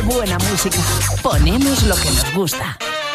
de buena música. Ponemos lo que nos gusta.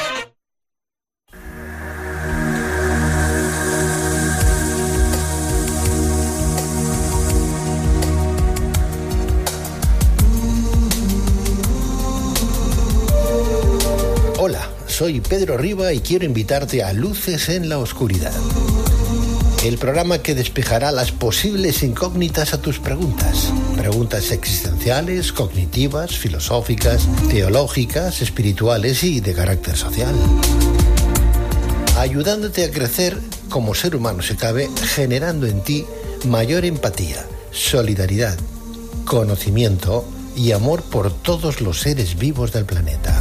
Hola, soy Pedro Riba y quiero invitarte a Luces en la Oscuridad. El programa que despejará las posibles incógnitas a tus preguntas. Preguntas existenciales, cognitivas, filosóficas, teológicas, espirituales y de carácter social. Ayudándote a crecer como ser humano si cabe, generando en ti mayor empatía, solidaridad, conocimiento y amor por todos los seres vivos del planeta.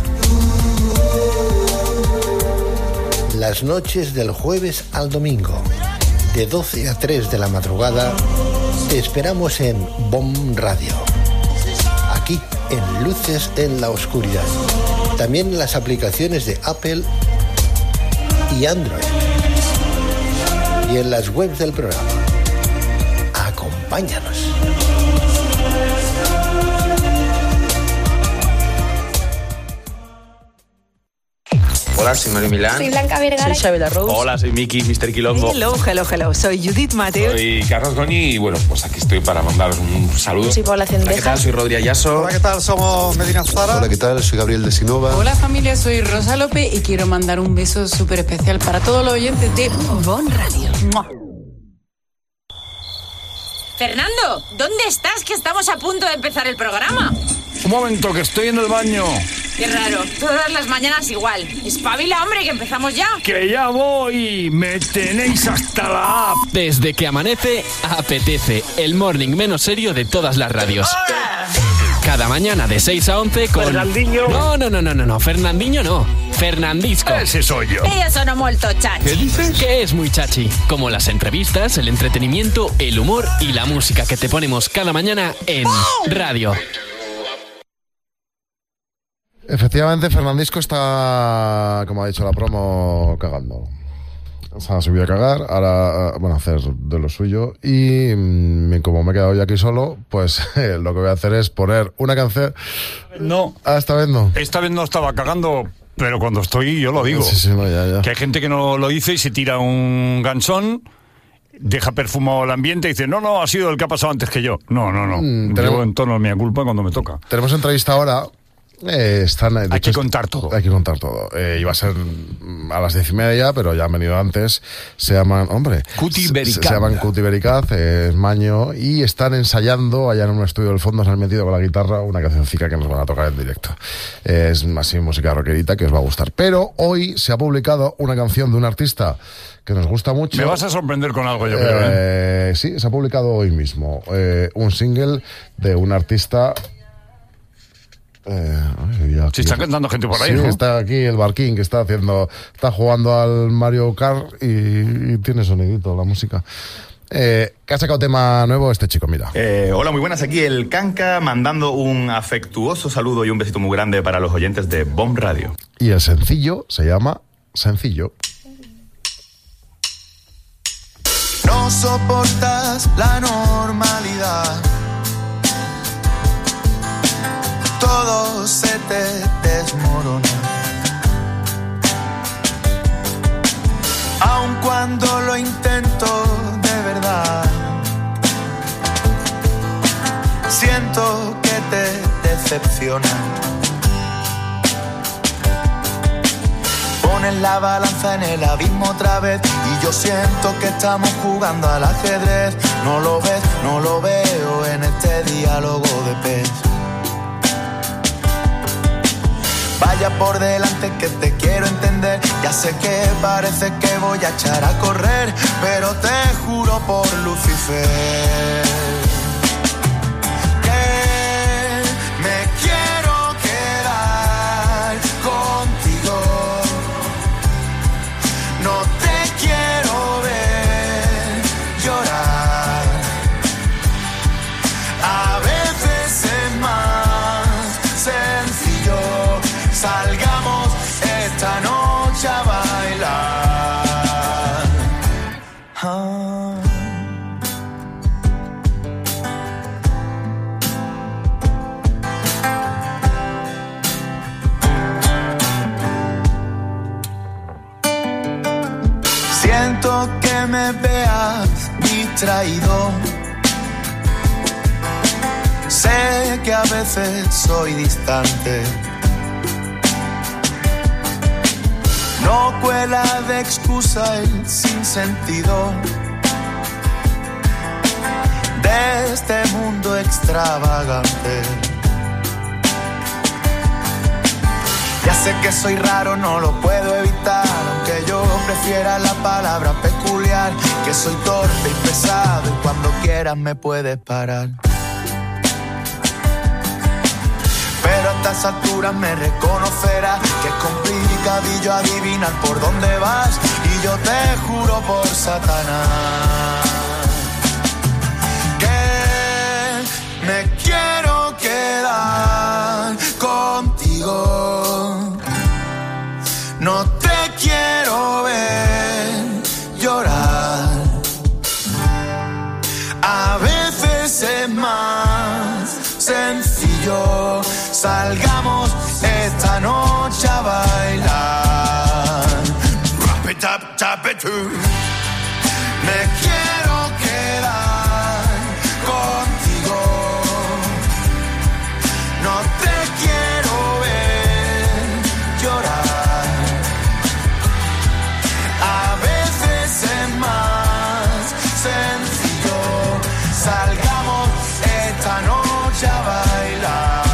Las noches del jueves al domingo, de 12 a 3 de la madrugada, te esperamos en BOM Radio. Aquí, en Luces en la Oscuridad. También en las aplicaciones de Apple y Android. Y en las webs del programa. Acompáñanos. Hola, soy Mario Milán. Soy Blanca Vergara. Soy Xabi Rose. Hola, soy Miki, Mr. Quilombo. Hello. Soy Judith Mateo. Soy Carlos Goñi y bueno, pues aquí estoy para mandaros un saludo. Soy Paula Cendeja. Hola, ¿qué tal? Soy Rodri Ayaso. Hola, ¿qué tal? Somos Medina Zara. Hola, ¿qué tal? Soy Gabriel de Sinova. Hola, familia, soy Rosa López y quiero mandar un beso súper especial para todos los oyentes de BOM Radio. ¡Mua! Fernando, ¿dónde estás? Que estamos a punto de empezar el programa. Un momento, que estoy en el baño. Qué raro, todas las mañanas igual. Espabila, hombre, que empezamos ya. Que ya voy, me tenéis hasta la app. Desde que amanece, apetece. El morning menos serio de todas las radios. Cada mañana de 6 a 11 con... Fernandinho. No, Fernandinho no. Fernandisco. Ese soy yo. Ellos son molto chachi. ¿Qué dices? Que es muy chachi. Como las entrevistas, el entretenimiento, el humor y la música que te ponemos cada mañana en radio. Efectivamente, Fernandisco está, como ha dicho la promo, cagando. Se ha subido a cagar, ahora, bueno, a hacer de lo suyo. Y como me he quedado yo aquí solo, pues lo que voy a hacer es poner una canción. No. Ah, esta vez no. Esta vez no estaba cagando, pero cuando estoy yo lo digo. Sí, no, ya. Que hay gente que no lo dice y se tira un ganchón, deja perfumado el ambiente y dice, no, ha sido el que ha pasado antes que yo. No. Yo en tono mea culpa cuando me toca. Tenemos entrevista ahora. Hay que contar todo. Hay que contar todo. Iba a ser a las 10:30, pero ya han venido antes. Se llaman, Cuti Berizaz. Se llaman Cuti Berizaz, es Maño, y están ensayando allá en un estudio del fondo. Se han metido con la guitarra una cancioncica que nos van a tocar en directo. Es así música rockerita que os va a gustar. Pero hoy se ha publicado una canción de un artista que nos gusta mucho. Me vas a sorprender con algo, yo creo. Sí, se ha publicado hoy mismo un single de un artista. Si está cantando gente por ahí, sí, ¿no? Está aquí el Barquín que está jugando al Mario Kart y tiene sonidito la música. Que ha sacado tema nuevo este chico, mira. Hola, muy buenas, aquí el Canca mandando un afectuoso saludo y un besito muy grande para los oyentes de BOM Radio. Y el sencillo se llama Sencillo. No soportas la normalidad, todo se te desmorona. Aun cuando lo intento de verdad, siento que te decepciona. Pones la balanza en el abismo otra vez y yo siento que estamos jugando al ajedrez. No lo ves, no lo veo en este diálogo de pez. Vaya por delante que te quiero entender. Ya sé que parece que voy a echar a correr, pero te juro por Lucifer que me quiero quedar contigo. No te quiero ver llorar. A veces es más sencillo. Salgamos esta noche a bailar. distraído. Sé que a veces soy distante. No cuela de excusa el sinsentido de este mundo extravagante. Ya sé que soy raro, no lo puedo evitar, aunque yo prefiera la palabra peculiar, que soy torpe y pesado y cuando quieras me puedes parar. Pero a estas alturas me reconocerás que es complicadillo adivinar por dónde vas, y yo te juro por Satanás que me quiero quedar contigo. No te quiero ver llorar. A veces es más sencillo. Salgamos esta noche a bailar. Rap it up, tap it too. Me quiero quedar contigo. No te quiero ver llorar. A veces es más sencillo. Salgamos esta noche a bailar.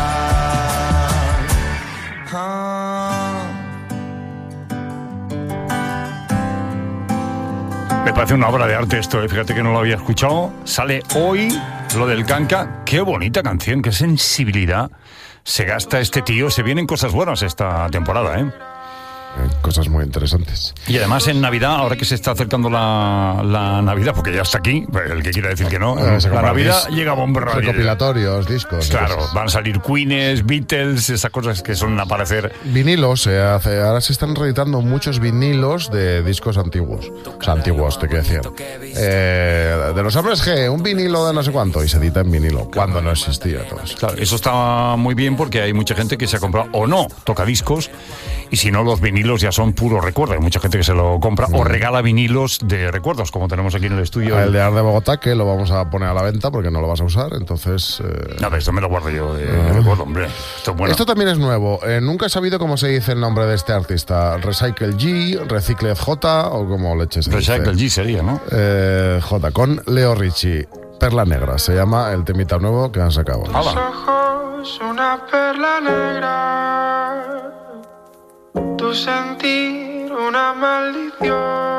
Me parece una obra de arte esto, fíjate que no lo había escuchado. Sale hoy lo del Kanka. Qué bonita canción, qué sensibilidad se gasta este tío. Se vienen cosas buenas esta temporada, ¿eh? Cosas muy interesantes. Y además en Navidad, ahora que se está acercando la Navidad, porque ya está aquí, el que quiera decir que no, la Navidad llega a Bomb Radio. Recopilatorios, discos. Claro, van a salir Queens, Beatles, esas cosas que suelen aparecer. Vinilos, ahora se están reeditando muchos vinilos de discos antiguos. O sea, antiguos, te quiero decir. De los hombres G, un vinilo de no sé cuánto, y se edita en vinilo, cuando no existía todo eso. Claro, eso está muy bien porque hay mucha gente que se ha comprado, o no, tocadiscos, y si no, los vinilos ya son puro recuerdo. Hay mucha gente que se lo compra o regala vinilos de recuerdos, como tenemos aquí en el estudio. El de Art de Bogotá, que lo vamos a poner a la venta porque no lo vas a usar, entonces... No, esto me lo guardo yo de recuerdo, hombre. Esto es bueno. Esto también es nuevo. Nunca he sabido cómo se dice el nombre de este artista. Recycle G, Recicled J, o como leches. Recycle G sería, ¿no? J, con Leo Richie. Perla Negra, se llama el temita nuevo que han sacado. Tus ojos, una perla negra. Tu sentir, una maldición.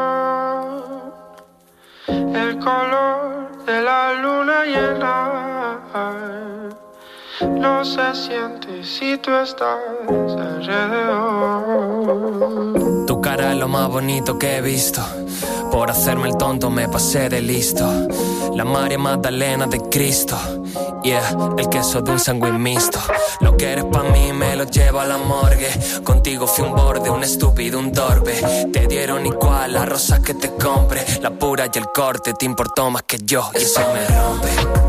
El color de la luna llena no se siente si tú estás alrededor. Tu cara es lo más bonito que he visto. Por hacerme el tonto me pasé de listo. La María Magdalena de Cristo. Yeah, el queso de un sándwich mixto. Lo que eres pa' mí me lo llevo a la morgue. Contigo fui un borde, un estúpido, un torpe. Te dieron igual las rosas que te compre. La pura y el corte te importó más que yo. Y eso me rompe.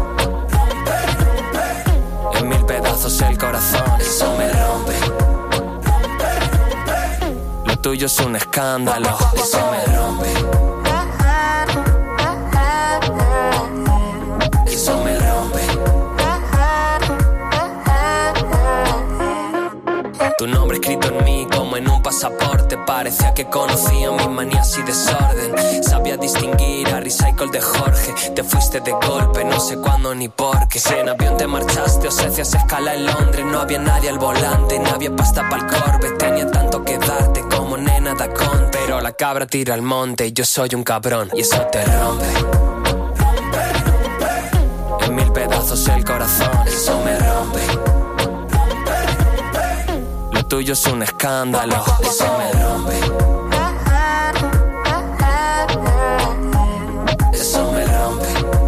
En mil pedazos el corazón. Eso me rompe. Lo tuyo es un escándalo. Eso me rompe. Eso me rompe. Tu nombre escrito en mí como en un pasaporte. Parecía que conocía mis manías y desorden. Sabía distinguir a Recycle de Jorge. Te fuiste de golpe, no sé cuándo ni por qué. Si en avión te marchaste o se hacías escala en Londres. No había nadie al volante, no había pasta pa'l corbe. Tenía tanto que darte como nena da con. Pero la cabra tira al monte y yo soy un cabrón. Y eso te rompe. En mil pedazos el corazón. Eso me rompe. Lo tuyo es un escándalo. Eso me rompe. Eso me rompe.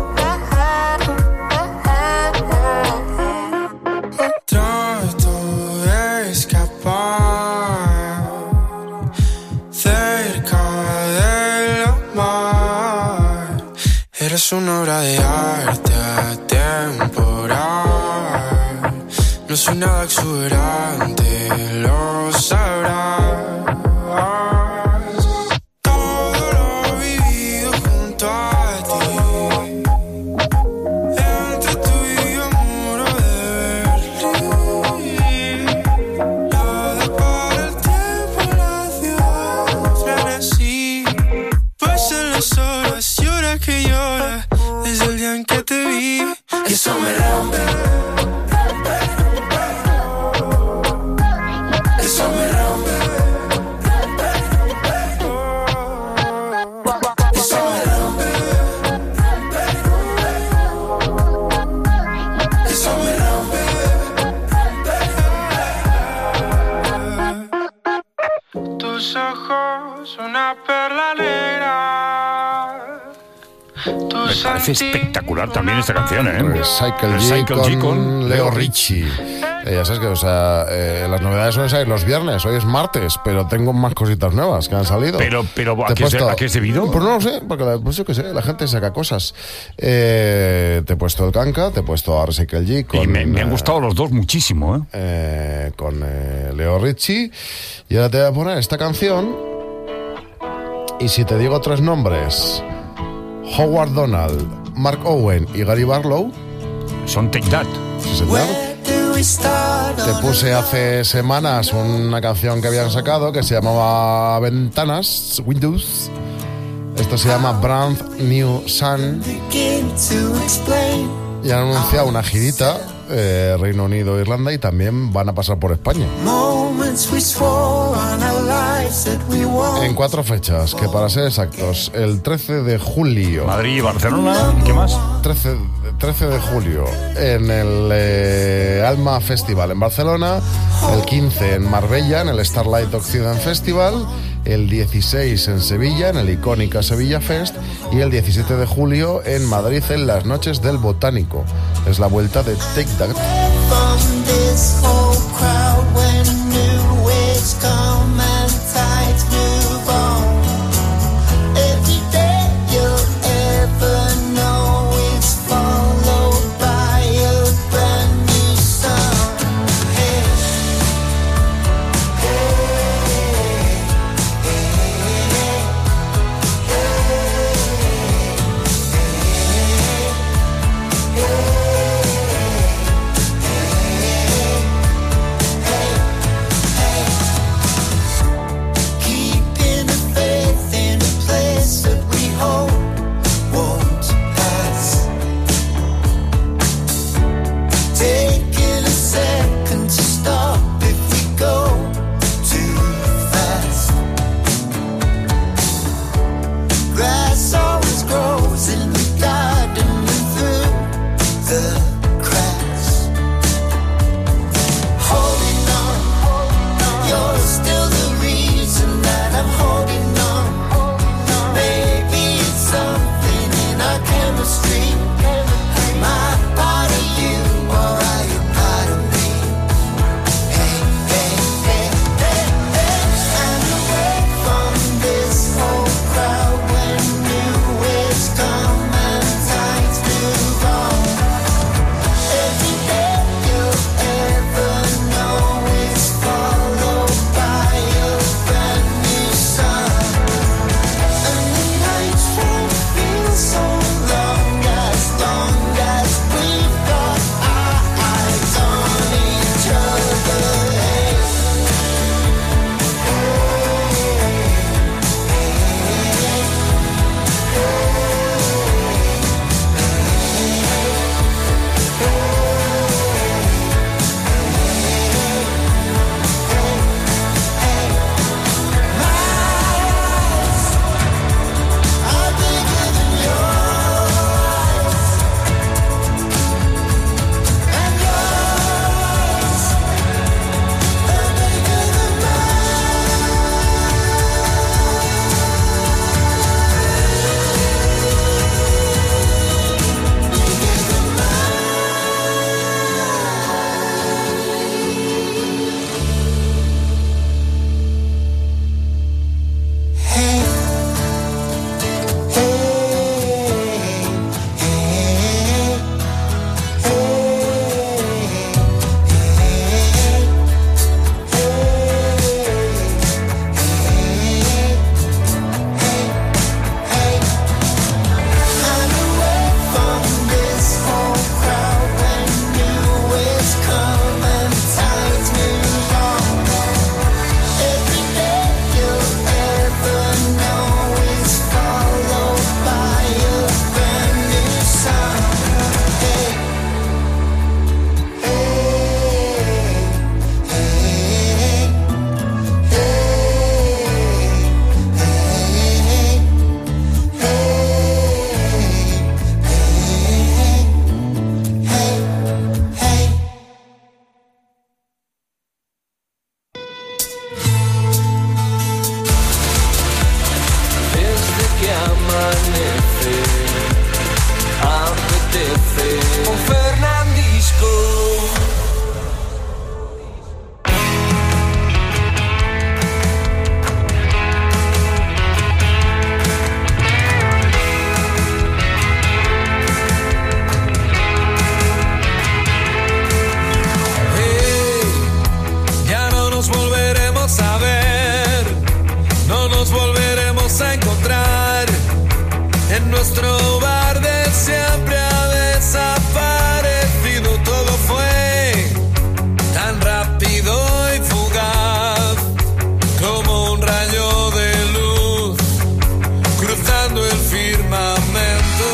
Trato de escapar cerca del mar. Eres una obra de arte atemporal. No soy nada exuberante, lo sabrás. Todo lo vivido junto a ti Tus ojos, una perla negra. Me parece espectacular también esta canción, ¿eh? Recycle G con Leo Richie. Ya sabes que, o sea, las novedades suelen salir los viernes. Hoy es martes, pero tengo más cositas nuevas que han salido. Pero ¿a qué es debido? Pues no lo sé, porque pues yo qué sé, la gente saca cosas. Te he puesto el Kanka, te he puesto a Recycle G con... Y me han gustado los dos muchísimo, con Leo Richie. Y ahora te voy a poner esta canción. Y si te digo tres nombres... Howard Donald, Mark Owen y Gary Barlow. Son Take That. Sí, señor. Te puse hace semanas una canción que habían sacado que se llamaba Ventanas, Windows. Esto se llama Brand New Sun. Y han anunciado una girita, Reino Unido, Irlanda, y también van a pasar por España. En 4 fechas, que para ser exactos, el 13 de julio. Madrid y Barcelona, ¿qué más? 13 de julio en el Alma Festival en Barcelona, el 15 en Marbella, en el Starlight Occident Festival, el 16 en Sevilla, en el icónica Sevilla Fest, y el 17 de julio en Madrid, en las Noches del Botánico. Es la vuelta de Take That. nuestro bar de siempre ha desaparecido. Todo fue tan rápido y fugaz como un rayo de luz cruzando el firmamento.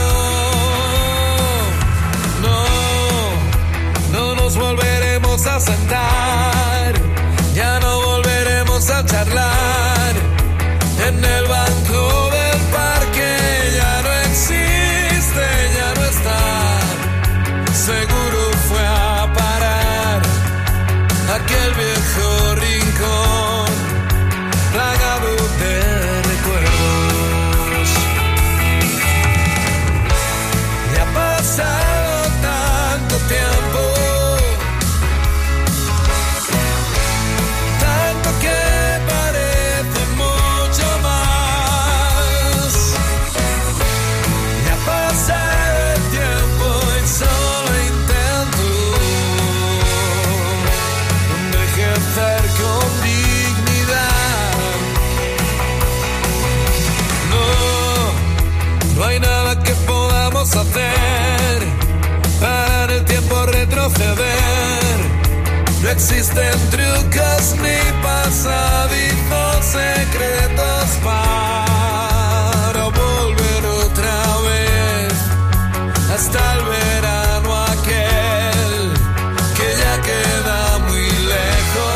No nos volveremos a sentar, ya no volveremos a charlar en el banco del parque. Ya no existe, ya no está, seguro fue a parar aquel viejo rincón plagado de recuerdos. Ya ha pasado tanto tiempo, tanto que parece mucho más. Ya pasa el tiempo y solo intento envejecer con dignidad. No hay nada que podamos hacer para el tiempo retroceder. No existen trucos ni pasadizos secretos para volver otra vez hasta el verano aquel que ya queda muy lejos.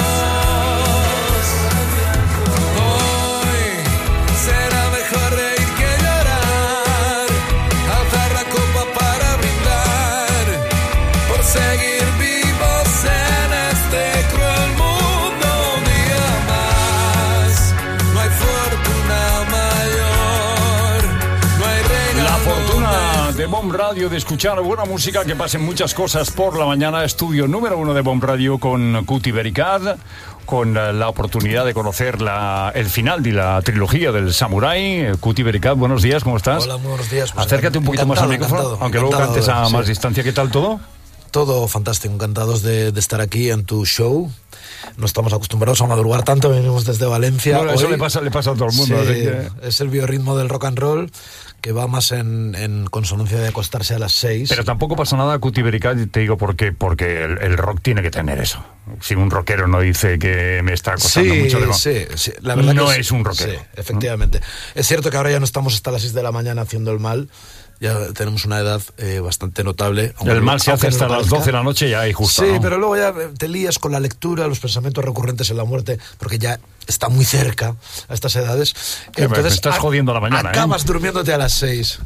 Hoy será mejor reír que llorar, alzar la copa para brindar por seguir vivos en este cruel mundo un día más. No hay fortuna mayor, no hay regalo. La fortuna de Bomb Radio de escuchar buena música, que pasen muchas cosas por la mañana. Estudio número 1 de Bomb Radio con Cuti Bericat, con la oportunidad de conocer el final de la trilogía del Samurái. Cuti Bericat, buenos días, ¿cómo estás? Hola, buenos días. Pues acércate un poquito más al micrófono, aunque luego cantes a más distancia. ¿Qué tal todo? Todo fantástico, encantados de estar aquí en tu show. No estamos acostumbrados a madrugar tanto, venimos desde Valencia. Bueno, eso le pasa a todo el mundo. Sí, así que... es el biorritmo del rock and roll, que va más en consonancia de acostarse a las 6. Pero tampoco pasa nada, Cuti Bericat, te digo porque el rock tiene que tener eso. Si un rockero no dice que me está costando mucho de sí, la verdad no que es un rockero. Sí, efectivamente. Es cierto que ahora ya no estamos hasta las 6 de la mañana haciendo el mal. Ya tenemos una edad bastante notable. El mal se hace hasta las 12 de la noche ya hay justo. Sí, ¿no? pero luego ya te lías con la lectura, los pensamientos recurrentes en la muerte, porque ya está muy cerca a estas edades. Entonces, me estás jodiendo la mañana. Acabas durmiéndote a las 6.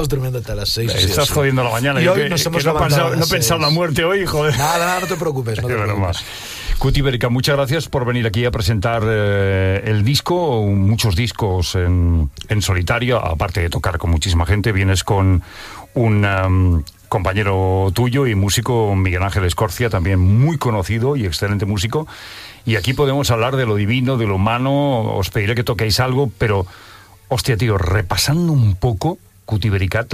Estás jodiendo la mañana. Y hoy nos hemos levantado no he pensado la muerte hoy, joder. Nada, no te preocupes. No te preocupes. Cuti Bericat, muchas gracias por venir aquí a presentar el disco, muchos discos en solitario, aparte de tocar con muchísima gente. Vienes con un compañero tuyo y músico, Miguel Ángel Escorcia, también muy conocido y excelente músico. Y aquí podemos hablar de lo divino, de lo humano. Os pediré que toquéis algo, pero, hostia, tío, repasando un poco, Cuti Bericat,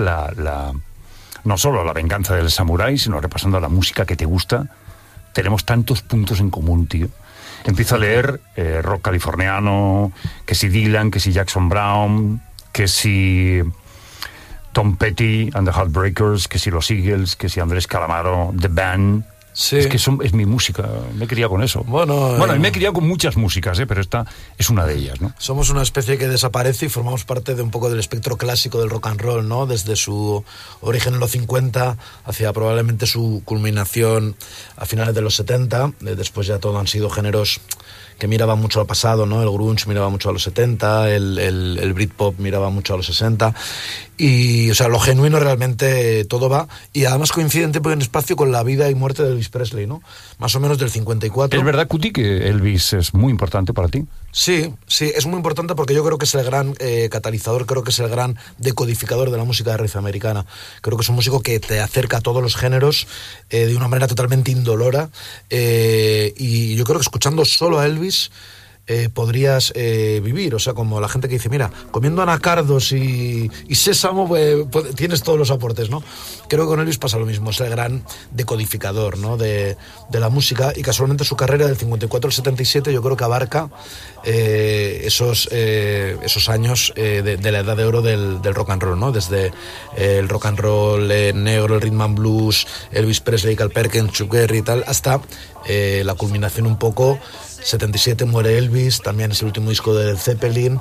no solo la venganza del samurái, sino repasando la música que te gusta. Tenemos tantos puntos en común, tío. Empiezo a leer rock californiano, que si Dylan, que si Jackson Brown, que si Tom Petty and the Heartbreakers, que si los Eagles, que si Andrés Calamaro, The Band. Sí. Es que es mi música, me he criado con eso. Bueno, me he criado con muchas músicas, pero esta es una de ellas, ¿no? Somos una especie que desaparece y formamos parte de un poco del espectro clásico del rock and roll, ¿no? Desde su origen en los 50 hacia probablemente su culminación a finales de los 70. Después ya todo han sido géneros que miraban mucho al pasado, ¿no? El grunge miraba mucho a los 70, el Britpop miraba mucho a los 60. Y, o sea, lo genuino realmente todo va. Y además coincide en tiempo y en espacio con la vida y muerte de Elvis Presley, ¿no? Más o menos del 54. ¿Es verdad, Cuti, que Elvis es muy importante para ti? Sí, es muy importante porque yo creo que es el gran catalizador, creo que es el gran decodificador de la música de raíz americana. Creo que es un músico que te acerca a todos los géneros de una manera totalmente indolora. Y yo creo que escuchando solo a Elvis podrías vivir. O sea, como la gente que dice, mira, comiendo anacardos y sésamo, pues, tienes todos los aportes, ¿no? Creo que con Elvis pasa lo mismo, es el gran decodificador, ¿no? de la música, y casualmente su carrera del 54 al 77 yo creo que abarca esos años de la edad de oro del rock and roll, ¿no? Desde el rock and roll negro, el rhythm and blues, Elvis Presley, Carl Perkins, Chuck Berry y tal, hasta la culminación un poco. 77 muere Elvis, también es el último disco de Led Zeppelin.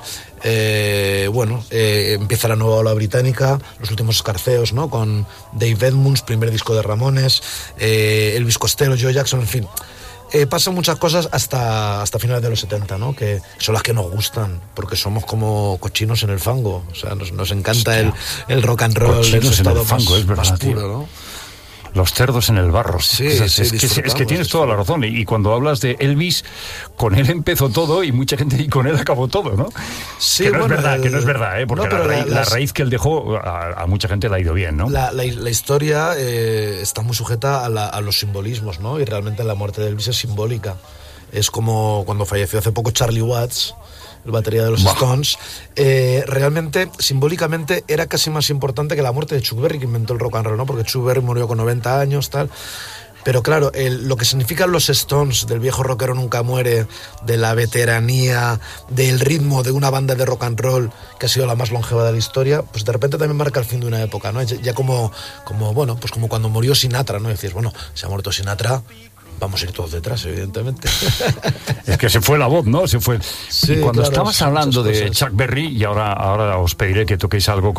Empieza la nueva ola británica, los últimos escarceos, ¿no? Con Dave Edmunds, primer disco de Ramones, Elvis Costello, Joe Jackson, en fin. Pasan muchas cosas hasta finales de los 70, ¿no? Que son las que nos gustan, porque somos como cochinos en el fango. O sea, nos encanta el rock and roll, el estado fango, es verdad, más puro, ¿no? Los cerdos en el barro. Sí, es que tienes toda la razón. Y cuando hablas de Elvis, con él empezó todo y mucha gente, y con él acabó todo, ¿no? Sí, que no es verdad, porque no, la raíz que él dejó a mucha gente le ha ido bien, ¿no? La historia está muy sujeta a los simbolismos, ¿no? Y realmente la muerte de Elvis es simbólica. Es como cuando falleció hace poco Charlie Watts, el batería de los Stones. Realmente, simbólicamente, era casi más importante que la muerte de Chuck Berry, que inventó el rock and roll, ¿no? Porque Chuck Berry murió con 90 años, tal. Pero claro, lo que significan los Stones, del viejo rockero nunca muere, de la veteranía, del ritmo de una banda de rock and roll que ha sido la más longeva de la historia, pues de repente también marca el fin de una época, ¿no? Ya como cuando murió Sinatra, ¿no? Decís, bueno, se ha muerto Sinatra, vamos a ir todos detrás, evidentemente. Es que se fue la voz, ¿no? Se fue. Sí, y cuando claro, estabas hablando de Chuck Berry, y ahora os pediré que toquéis algo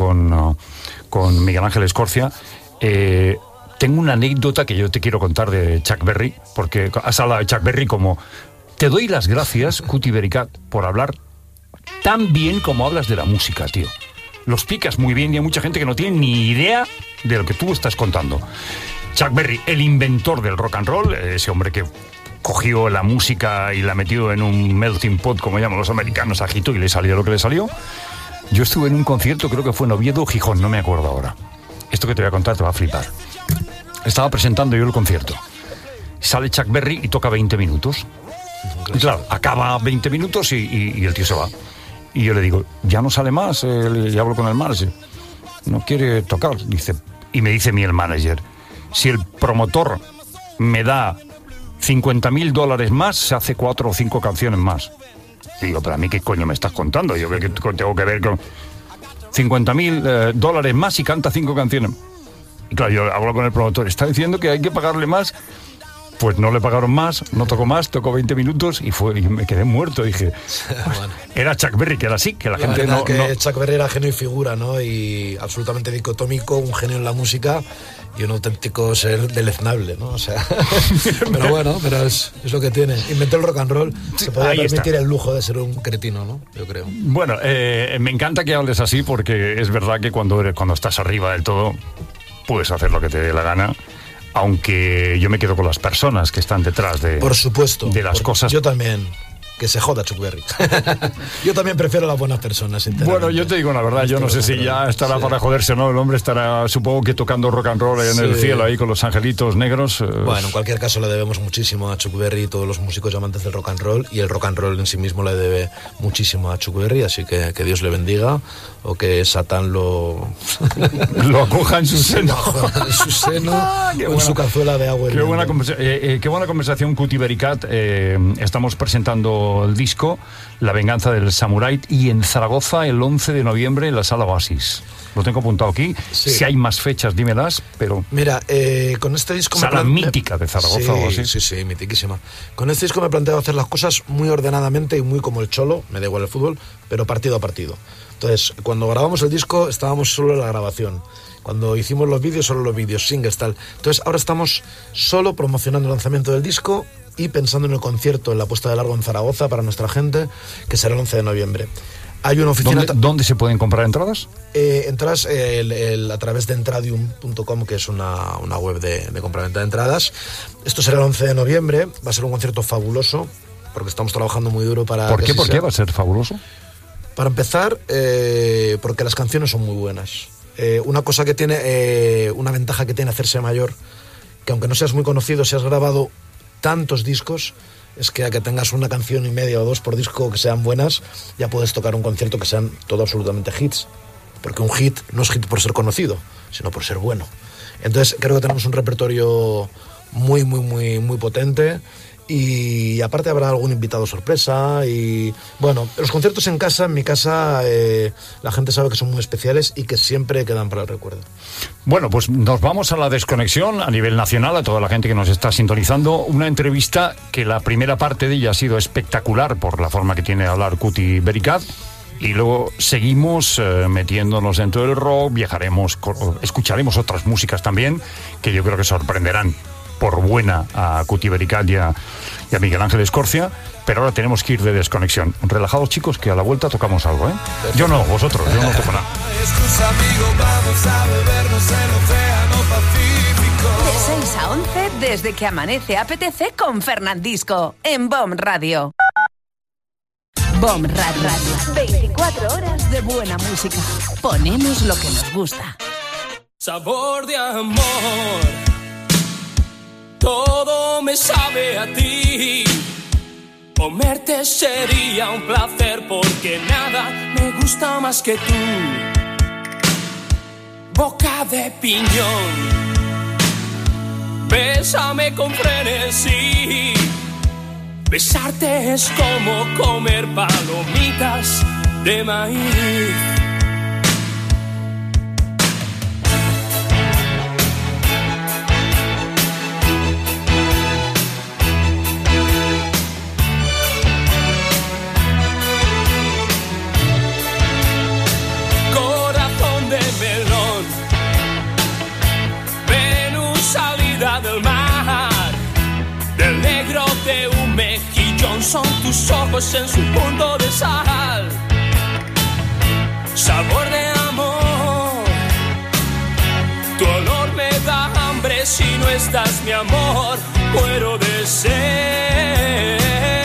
con Miguel Ángel Escorcia, tengo una anécdota que yo te quiero contar de Chuck Berry, porque has hablado de Chuck Berry como... Te doy las gracias, Cuti Bericat, por hablar tan bien como hablas de la música, tío. Lo explicas muy bien y hay mucha gente que no tiene ni idea de lo que tú estás contando. Chuck Berry, el inventor del rock and roll, ese hombre que cogió la música y la metió en un melting pot, como llaman los americanos, agitó y le salió lo que le salió. Yo estuve en un concierto, creo que fue en Oviedo o Gijón, no me acuerdo ahora. Esto que te voy a contar te va a flipar. Estaba presentando yo el concierto. Sale Chuck Berry y toca 20 minutos. Y claro, acaba 20 minutos y el tío se va. Y yo le digo, ya no sale más, y hablo con el manager. No quiere tocar, dice. Y me dice el manager, si el promotor me da $50,000 más, se hace 4 o 5 canciones más. Y digo, pero a mí qué coño me estás contando, yo que tengo que ver con $50,000 más y canta 5 canciones. Y claro, yo hablo con el promotor, está diciendo que hay que pagarle más. Pues no le pagaron más, no tocó más, tocó 20 minutos y me quedé muerto. Dije, bueno. Era Chuck Berry, que era así, que la gente no... Chuck Berry era genio y figura, ¿no? Y absolutamente dicotómico, un genio en la música y un auténtico ser deleznable, ¿no? O sea, pero es lo que tiene. Inventó el rock and roll, se podía permitir el lujo de ser un cretino, ¿no? Yo creo. Bueno, me encanta que hables así porque es verdad que cuando estás arriba del todo, puedes hacer lo que te dé la gana. Aunque yo me quedo con las personas que están detrás de... Por supuesto. De las cosas... Yo también. Que se joda Chuck Berry. Yo también prefiero a las buenas personas, Bueno, yo te digo la verdad, yo no sé si ya estará para joderse o no. El hombre estará, supongo que tocando rock and roll en el cielo ahí con los angelitos negros. Bueno, en cualquier caso le debemos muchísimo a Chuck Berry y todos los músicos amantes del rock and roll, y el rock and roll en sí mismo le debe muchísimo a Chuck Berry, así que Dios le bendiga, o que Satán lo acoja en su seno. Con su cazuela de agua. Qué buena conversación, Cuti Bericat. Estamos presentando el disco La venganza del samurái, y en Zaragoza el 11 de noviembre en la Sala Oasis. Lo tengo apuntado aquí. Sí. Si hay más fechas, dímelas, pero... Mira, con este disco... Sala mítica de Zaragoza o así. Sí, mitiquísima. Con este disco me planteo hacer las cosas muy ordenadamente y muy como el Cholo, me da igual el fútbol, pero partido a partido. Entonces, cuando grabamos el disco estábamos solo en la grabación. Cuando hicimos los vídeos, solo los vídeos, singles, tal. Entonces, ahora estamos solo promocionando el lanzamiento del disco y pensando en el concierto, en la puesta de largo en Zaragoza para nuestra gente, que será el 11 de noviembre. Hay una oficina... ¿Dónde se pueden comprar entradas? Entradas a través de entradium.com, que es una web de compraventa de entradas. Esto será el 11 de noviembre, va a ser un concierto fabuloso, porque estamos trabajando muy duro para... ¿Por qué? ¿Por qué va a ser fabuloso? Para empezar, porque las canciones son muy buenas. Una cosa que tiene, una ventaja que tiene hacerse mayor, que aunque no seas muy conocido, si has grabado tantos discos, es que a que tengas una canción y media o dos por disco que sean buenas, ya puedes tocar un concierto que sean todo absolutamente hits. Porque un hit no es hit por ser conocido, sino por ser bueno. Entonces creo que tenemos un repertorio muy, muy, muy, muy potente. Y aparte habrá algún invitado sorpresa. Y bueno, los conciertos en casa, en mi casa, la gente sabe que son muy especiales y que siempre quedan para el recuerdo. Bueno, pues nos vamos a la desconexión a nivel nacional, a toda la gente que nos está sintonizando. Una entrevista que la primera parte de ella ha sido espectacular por la forma que tiene de hablar Cuti Bericat. Y luego seguimos metiéndonos dentro del rock, viajaremos, escucharemos otras músicas también, que yo creo que sorprenderán por buena a Cuti Bericat y a Miguel Ángel Escorcia. Pero ahora tenemos que ir de desconexión. Relajados, chicos, que a la vuelta tocamos algo, ¿eh? Yo no, vosotros, yo no toco nada. Excusa, amigo, vamos a bebernos el océano Pacífico. De 6 a 11, desde que amanece apetece con Fernandisco, en BOM Radio. BOM Radio. 24 horas de buena música. Ponemos lo que nos gusta. Sabor de amor, todo me sabe a ti. Comerte sería un placer porque nada me gusta más que tú. Boca de piñón, bésame con frenesí. Besarte es como comer palomitas de maíz. Corazón de melón, Venus salida del mar, del negro de un mejillón son tus ojos en su punto de sal. Sabor de amor, tu olor me da hambre si no estás, mi amor, muero de sed.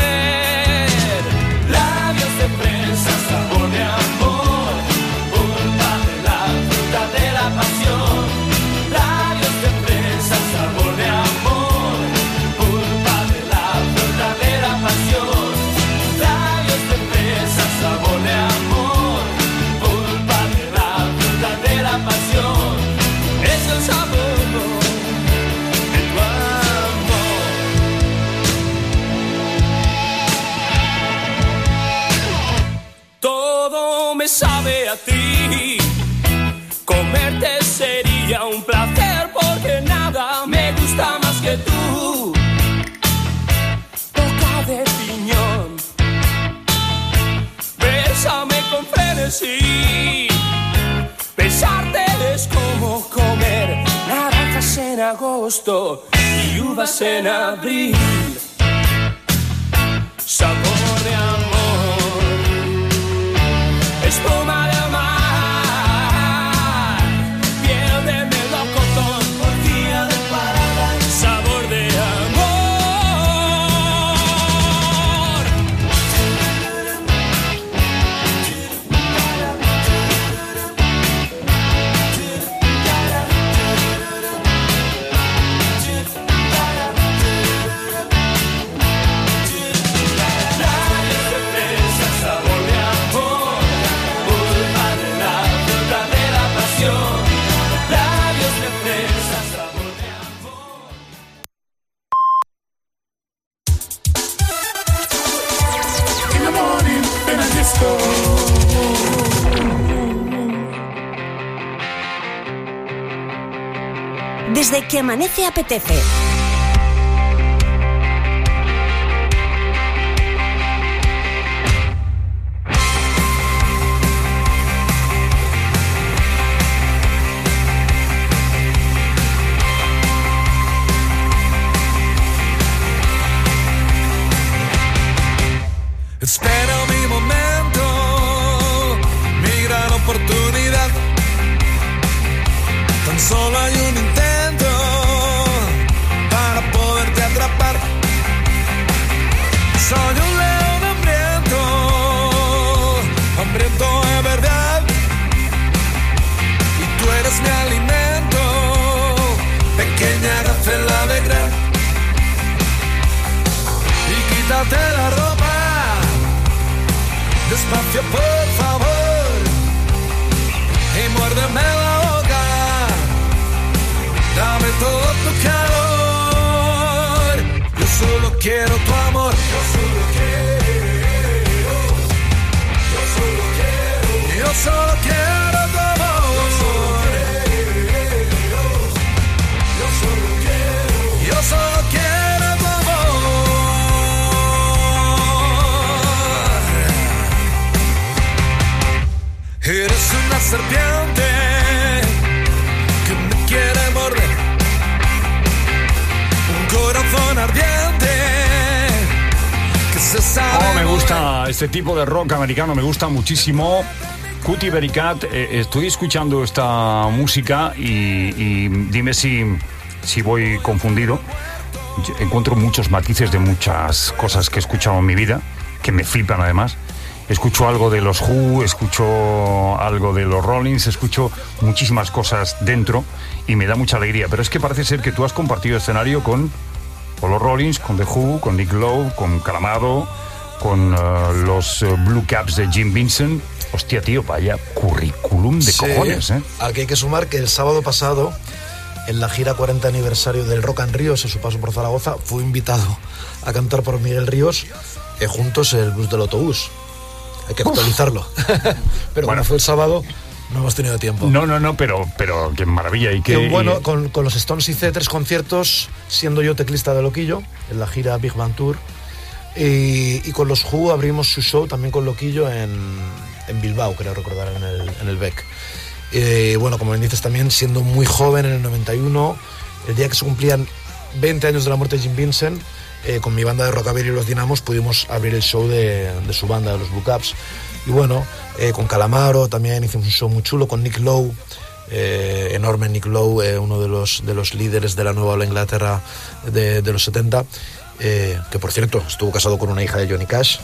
Labios de fresa, sabor de amor, pulpa de la fruta de la pasión. Labios de fresa, sabor de amor, pulpa de la fruta de la pasión. Labios de fresa, sabor de amor, pulpa de la fruta de la pasión. Es el sabor de tu amor. Todo me sabe a ti. Comerte sería un placer porque nada me gusta más que tú. Boca de piñón, bésame con frenesí. Besarte es como comer naranjas en agosto y uvas en abril. Sabor de amor, espuma de mar, piel de melocotón, orgía de parada, sabor de amor. Labios de fresa, sabor de amor, pulpa de la fruta de la pasión. Labios de fresa, sabor de amor. In the morning, in a disco. Desde que amanece apetece. Espero mi momento, mi gran oportunidad. Tan solo hay un intento para poderte atrapar. Soy un león hambriento, hambriento de verdad. Y tú eres mi alimento, pequeña gacela de gran. Y despacio por favor y muérdeme la boca, dame todo tu calor, yo solo quiero tu amor, yo solo quiero, yo solo quiero, yo solo quiero tu amor, yo solo quiero, yo solo quiero tu amor. Eres una serpiente que me quiere morder, un corazón ardiente que se sabe. Me gusta este tipo de rock americano, me gusta muchísimo. Cutie Berry Cat, estoy escuchando esta música y dime si voy confundido. Yo encuentro muchos matices de muchas cosas que he escuchado en mi vida, que me flipan además. Escucho algo de los Who, escucho algo de los Rollins, escucho muchísimas cosas dentro y me da mucha alegría. Pero es que parece ser que tú has compartido escenario con los Rollins, con The Who, con Nick Lowe, con Calamaro, con los Blue Caps de Jim Vincent. Hostia, tío, vaya currículum de cojones, ¿eh? Aquí hay que sumar que el sábado pasado, en la gira 40 aniversario del Rock and Ríos, en su paso por Zaragoza, fui invitado a cantar por Miguel Ríos juntos el Blues del Autobús. Hay que actualizarlo. Pero bueno, fue el sábado, no hemos tenido tiempo. No, pero qué maravilla. Y qué bueno, con los Stones hice 3 conciertos, siendo yo teclista de Loquillo, en la gira Big Bang Tour. Y con los Who abrimos su show también con Loquillo en Bilbao, creo recordar, en el Beck. Bueno, como me dices también, siendo muy joven, en el 91, el día que se cumplían 20 años de la muerte de Jim Vincent, con mi banda de Rockabilly y los Dinamos pudimos abrir el show de su banda, de los Blue Caps. Y bueno, con Calamaro también hicimos un show muy chulo, con Nick Lowe, enorme Nick Lowe, uno de los líderes de la nueva ola Inglaterra de los 70, que por cierto estuvo casado con una hija de Johnny Cash.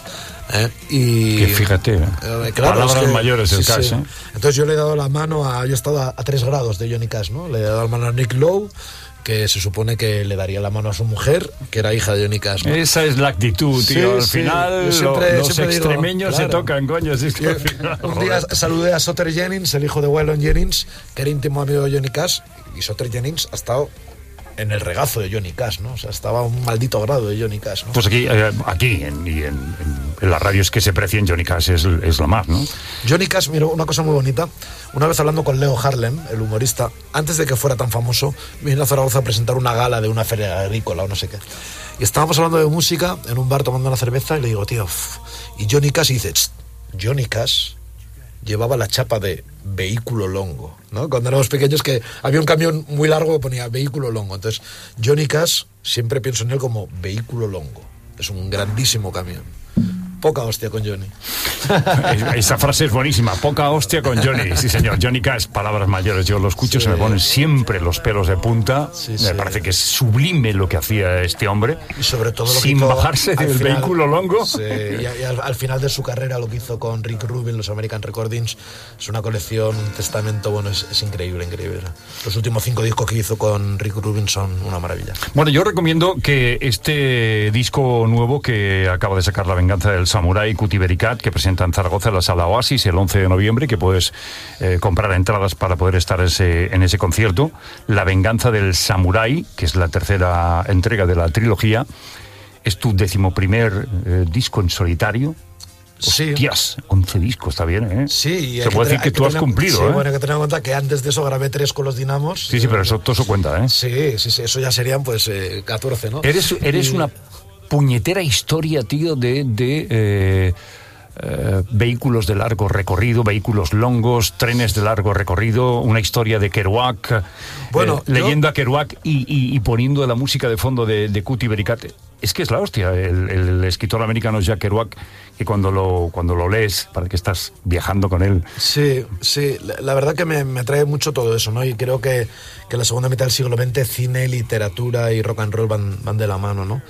Y que fíjate, claro, palabras mayores el Cash, sí. Entonces yo le he dado la mano yo he estado a 3 grados de Johnny Cash, ¿no? Le he dado la mano a Nick Lowe, que se supone que le daría la mano a su mujer, que era hija de Johnny Cash, ¿no? Esa es la actitud, tío. Al final los extremeños se tocan, coño. Si es que al final, un día saludé a Sutter Jennings, el hijo de Waylon Jennings, que era íntimo amigo de Johnny Cash, y Sutter Jennings ha estado en el regazo de Johnny Cash, ¿no? O sea, estaba a un maldito grado de Johnny Cash, ¿no? Pues aquí en las radios que se precien, Johnny Cash es lo más, ¿no? Johnny Cash, mira, una cosa muy bonita. Una vez hablando con Leo Harlem, el humorista, antes de que fuera tan famoso, vino a Zaragoza a presentar una gala de una feria agrícola o no sé qué. Y estábamos hablando de música en un bar tomando una cerveza y le digo, tío, y Johnny Cash, y dice, Johnny Cash llevaba la chapa de vehículo longo, ¿no? Cuando éramos pequeños, que había un camión muy largo que ponía vehículo longo. Entonces, Johnny Cash, siempre pienso en él como vehículo longo. Es un grandísimo camión. Poca hostia con Johnny. Esa frase es buenísima. Poca hostia con Johnny. Sí, señor. Johnny Cash, palabras mayores. Yo lo escucho, se me ponen siempre los pelos de punta. Me parece que es sublime lo que hacía este hombre. Y sobre todo lo sin bajarse del vehículo longo. Sí, y al final de su carrera, lo que hizo con Rick Rubin, los American Recordings, es una colección, un testamento, bueno, es increíble. Los últimos 5 discos que hizo con Rick Rubin son una maravilla. Bueno, yo recomiendo que este disco nuevo que acaba de sacar La Venganza del Samurái, Cutie Berry Cat, que presenta en Zaragoza en la Sala Oasis el 11 de noviembre, que puedes comprar entradas para poder estar en ese concierto. La Venganza del Samurái, que es la tercera entrega de la trilogía, es tu 11º disco en solitario. Sí. Hostias, 11 discos, está bien, ¿eh? Sí. Se puede decir que tú has cumplido, sí, ¿eh? Bueno, hay que tener en cuenta que antes de eso grabé 3 con los Dinamos. Sí, pero todo eso cuenta, ¿eh? Sí, eso ya serían, pues, 14, ¿no? Eres una puñetera historia, tío, de vehículos de largo recorrido, vehículos longos, trenes de largo recorrido, una historia de Kerouac, leyendo a Kerouac y poniendo la música de fondo de Cutie Berry Cat. Es que es la hostia, el escritor americano Jack Kerouac, que cuando lo lees, parece que estás viajando con él. Sí, la verdad que me atrae mucho todo eso, ¿no? Y creo que en la segunda mitad del siglo XX cine, literatura y rock and roll van de la mano, ¿no?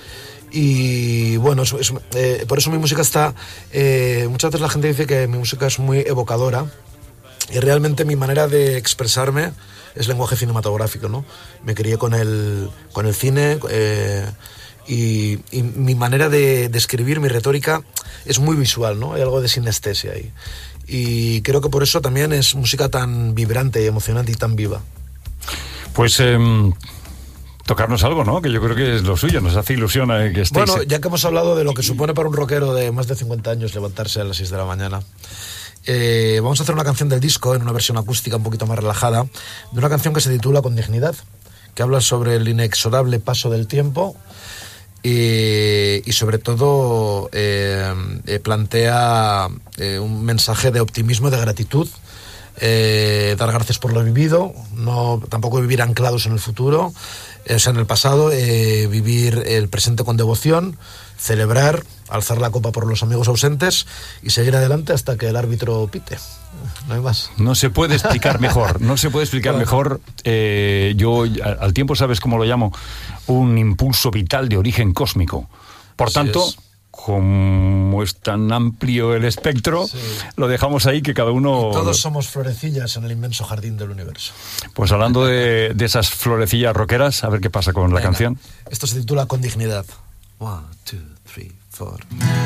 Y bueno, por eso mi música está... muchas veces la gente dice que mi música es muy evocadora, y realmente mi manera de expresarme es lenguaje cinematográfico, ¿no? Me crié con el cine, Y mi manera de escribir, mi retórica, es muy visual, ¿no? Hay algo de sinestesia ahí. Y creo que por eso también es música tan vibrante y emocionante y tan viva. Pues tocarnos algo, ¿no? Que yo creo que es lo suyo, nos hace ilusión que estéis... Bueno, ya que hemos hablado de lo que supone para un rockero de más de 50 años levantarse a las 6 de la mañana, vamos a hacer una canción del disco en una versión acústica un poquito más relajada, de una canción que se titula Con Dignidad, que habla sobre el inexorable paso del tiempo y sobre todo plantea un mensaje de optimismo y de gratitud, dar gracias por lo vivido, tampoco vivir anclados en el futuro, o sea, en el pasado, vivir el presente con devoción, celebrar, alzar la copa por los amigos ausentes y seguir adelante hasta que el árbitro pite. No hay más. No se puede explicar mejor, no se puede explicar mejor. Yo al tiempo, ¿sabes cómo lo llamo? Un impulso vital de origen cósmico. Por tanto, como es tan amplio el espectro, lo dejamos ahí, que cada uno... Y todos somos florecillas en el inmenso jardín del universo. Pues hablando de esas florecillas rockeras, a ver qué pasa con la canción. Esto se titula Con Dignidad. 1, 2, 3, 4.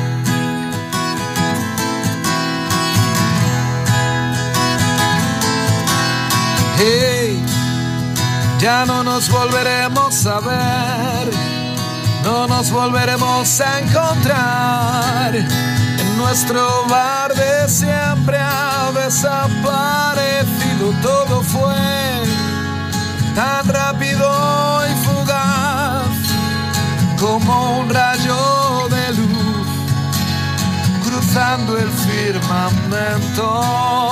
Hey, ya no nos volveremos a ver, no nos volveremos a encontrar. En nuestro bar de siempre ha desaparecido, todo fue tan rápido y fugaz como un rayo de luz cruzando el firmamento.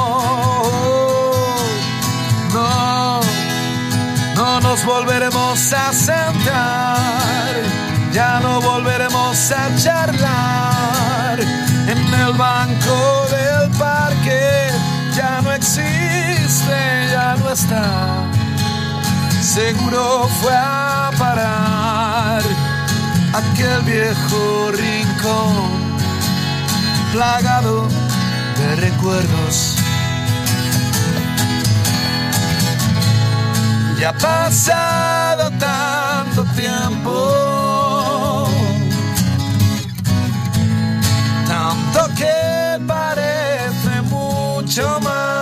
No nos volveremos a sentar, ya no volveremos a charlar en el banco del parque, ya no existe, ya no está. Seguro fue a parar aquel viejo rincón plagado de recuerdos. Ya ha pasado tanto tiempo, tanto que parece mucho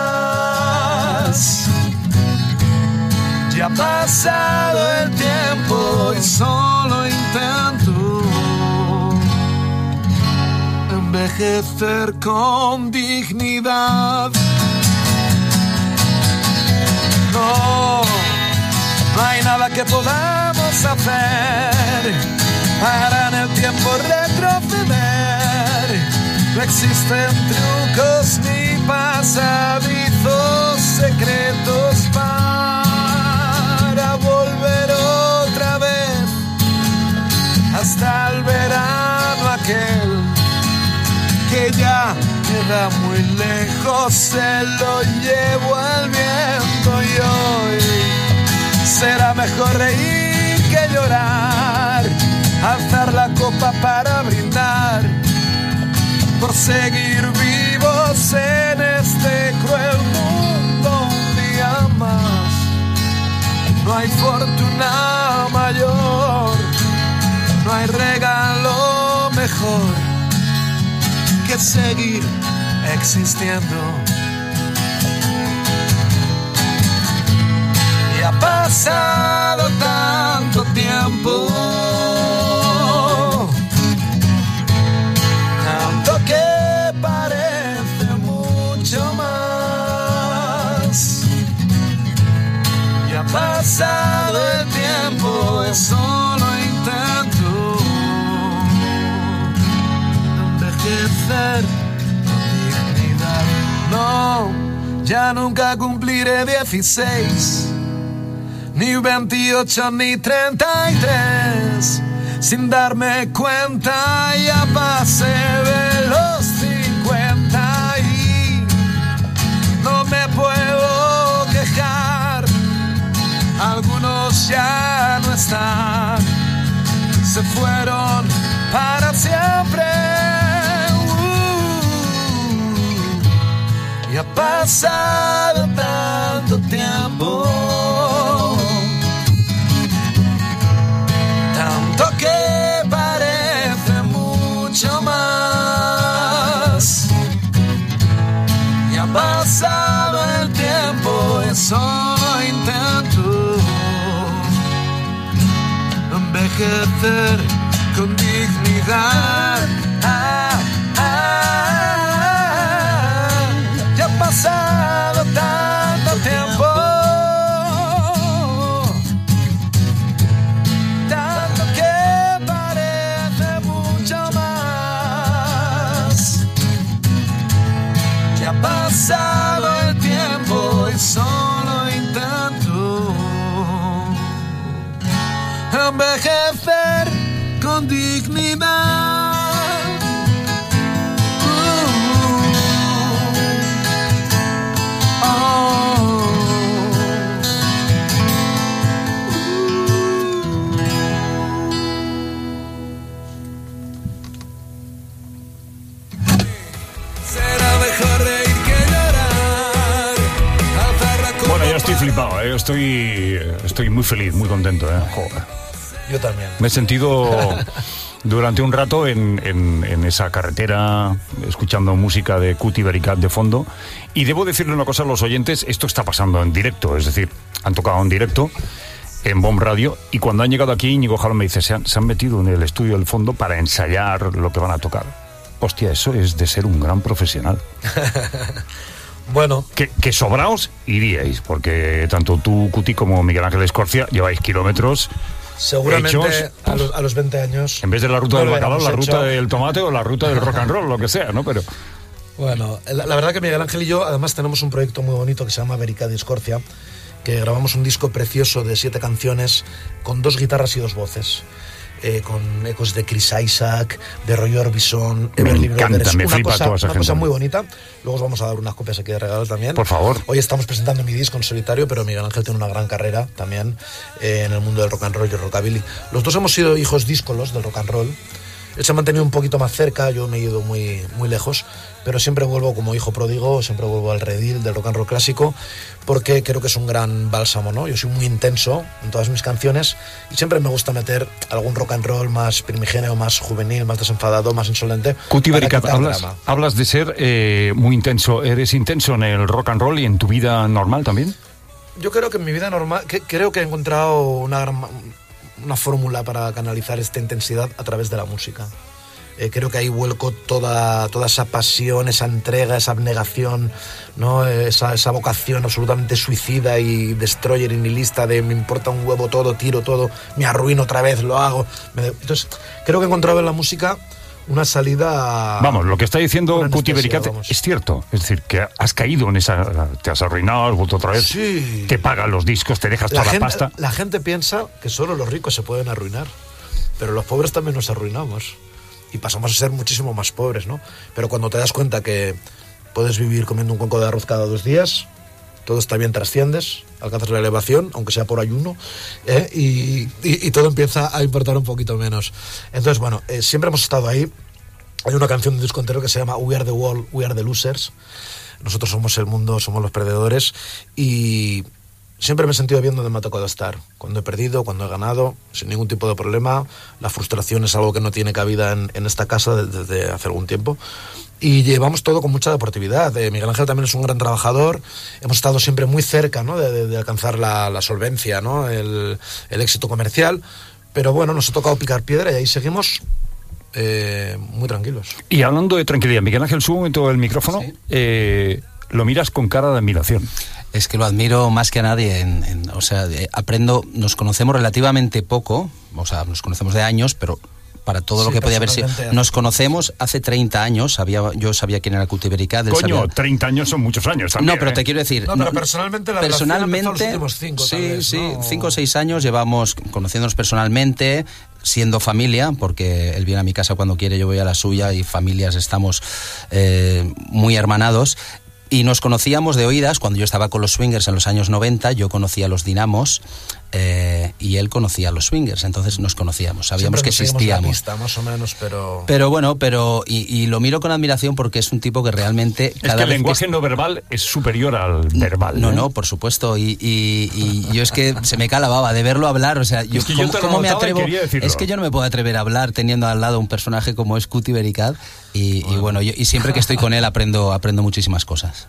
más. Ya ha pasado el tiempo y solo intento envejecer con dignidad. No hay nada que podamos hacer para en el tiempo retroceder. No existen trucos ni pasadizos secretos para volver otra vez hasta el verano aquel que ya queda muy lejos. Se lo llevo al viento y hoy será mejor reír que llorar, alzar la copa para brindar por seguir vivos en este cruel mundo un día más. No hay fortuna mayor, no hay regalo mejor que seguir existiendo. Y ha pasado tanto tiempo, tanto que parece mucho más. Y ha pasado el tiempo, es solo intento envejecer con dignidad. No, ya nunca cumpliré 16, ni 28 ni 33. Sin darme cuenta ya pasé de los 50 y no me puedo quejar. Algunos ya no están, se fueron para siempre. Y ha pasado tanto tiempo, tanto que envejecer con dignidad. Ya ha pasado tanto tiempo, tanto que parece mucho más. Ya ha pasado el tiempo y solo intento envejecer con dignidad. Bueno, yo estoy flipado, estoy muy feliz, muy contento. Joder. Yo también. Me he sentido durante un rato en esa carretera, escuchando música de Cuti Bericat de fondo. Y debo decirle una cosa a los oyentes, esto está pasando en directo, es decir, han tocado en directo en BOM Radio, y cuando han llegado aquí, Íñigo Jalón me dice, se han metido en el estudio del fondo para ensayar lo que van a tocar. Hostia, eso es de ser un gran profesional. Bueno. Que sobraos iríais, porque tanto tú, Cuti, como Miguel Ángel Escorcia lleváis kilómetros. Seguramente hechos, a los 20 años. En vez de la ruta del bacalao, la ruta del tomate o la ruta del rock and roll, lo que sea, ¿no? Pero bueno, la verdad que Miguel Ángel y yo además tenemos un proyecto muy bonito que se llama Bericat y Escorcia, que grabamos un disco precioso de 7 canciones con 2 guitarras y 2 voces. Con ecos de Chris Isaac, de Roy Orbison, Everly Brothers. Me flipa toda esa una gente. Cosa muy bonita. Luego os vamos a dar unas copias aquí de regalo también. Por favor. Hoy estamos presentando mi disco en solitario, pero Miguel Ángel tiene una gran carrera también en el mundo del rock and roll y el rockabilly. Los dos hemos sido hijos díscolos del rock and roll. Él se ha mantenido un poquito más cerca, yo me he ido muy, muy lejos, pero siempre vuelvo como hijo pródigo, siempre vuelvo al redil del rock and roll clásico, porque creo que es un gran bálsamo, ¿no? Yo soy muy intenso en todas mis canciones y siempre me gusta meter algún rock and roll más primigenio, más juvenil, más desenfadado, más insolente. Cuti Bericat, hablas de ser muy intenso. ¿Eres intenso en el rock and roll y en tu vida normal también? Yo creo que en mi vida normal, creo que he encontrado una fórmula para canalizar esta intensidad a través de la música. Creo que ahí vuelco toda esa pasión, esa entrega, esa abnegación, ¿no? Esa vocación absolutamente suicida y destroyer y nihilista de me importa un huevo todo, tiro todo, me arruino otra vez, lo hago. Entonces, creo que he encontrado en la música una salida. Vamos, lo que está diciendo Cuti Bericat es cierto. Es decir, que has caído en esa. Te has arruinado, has vuelto otra vez. Sí. Te pagan los discos, te dejas toda la pasta. La gente piensa que solo los ricos se pueden arruinar, pero los pobres también nos arruinamos. Y pasamos a ser muchísimo más pobres, ¿no? Pero cuando te das cuenta que puedes vivir comiendo un cuenco de arroz cada 2 días, todo está bien, trasciendes, alcanzas la elevación, aunque sea por ayuno, y todo empieza a importar un poquito menos. Entonces, bueno, siempre hemos estado ahí. Hay una canción de disco entero que se llama We Are the World, We Are the Losers. Nosotros somos el mundo, somos los perdedores, y siempre me he sentido bien donde me ha tocado estar. Cuando he perdido, cuando he ganado, sin ningún tipo de problema. La frustración es algo que no tiene cabida en esta casa desde hace algún tiempo. Y llevamos todo con mucha deportividad. Miguel Ángel también es un gran trabajador. Hemos estado siempre muy cerca, ¿no? de alcanzar la solvencia, ¿no? El éxito comercial. Pero bueno, nos ha tocado picar piedra y ahí seguimos muy tranquilos. Y hablando de tranquilidad, Miguel Ángel, sube un momento el micrófono. Sí. Lo miras con cara de admiración. Es que lo admiro más que a nadie. Aprendo, nos conocemos relativamente poco, o sea, nos conocemos de años, pero para todo lo que podía haber sido. Nos conocemos hace 30 años, yo sabía quién era Cuti Bericat. Coño, 30 años son muchos años también. No, pero te quiero decir... No, pero personalmente la relación empezó los últimos 5 sí, tal vez, sí, ¿no? 5 o 6 años llevamos conociéndonos personalmente, siendo familia, porque él viene a mi casa cuando quiere, yo voy a la suya, y familias estamos muy hermanados. Y nos conocíamos de oídas cuando yo estaba con los Swingers en los años 90, yo conocía a los Dinamos y él conocía a los Swingers, entonces nos conocíamos, sabíamos que existíamos. La pista, más o menos, pero bueno, y lo miro con admiración porque es un tipo que realmente... Es que el lenguaje no verbal es superior al verbal. No, por supuesto, y yo es que se me cae la baba de verlo hablar, o sea, yo, es que ¿cómo me atrevo? Es que yo no me puedo atrever a hablar teniendo al lado un personaje como es Cuti Bericat, y bueno, y siempre que estoy con él aprendo muchísimas cosas.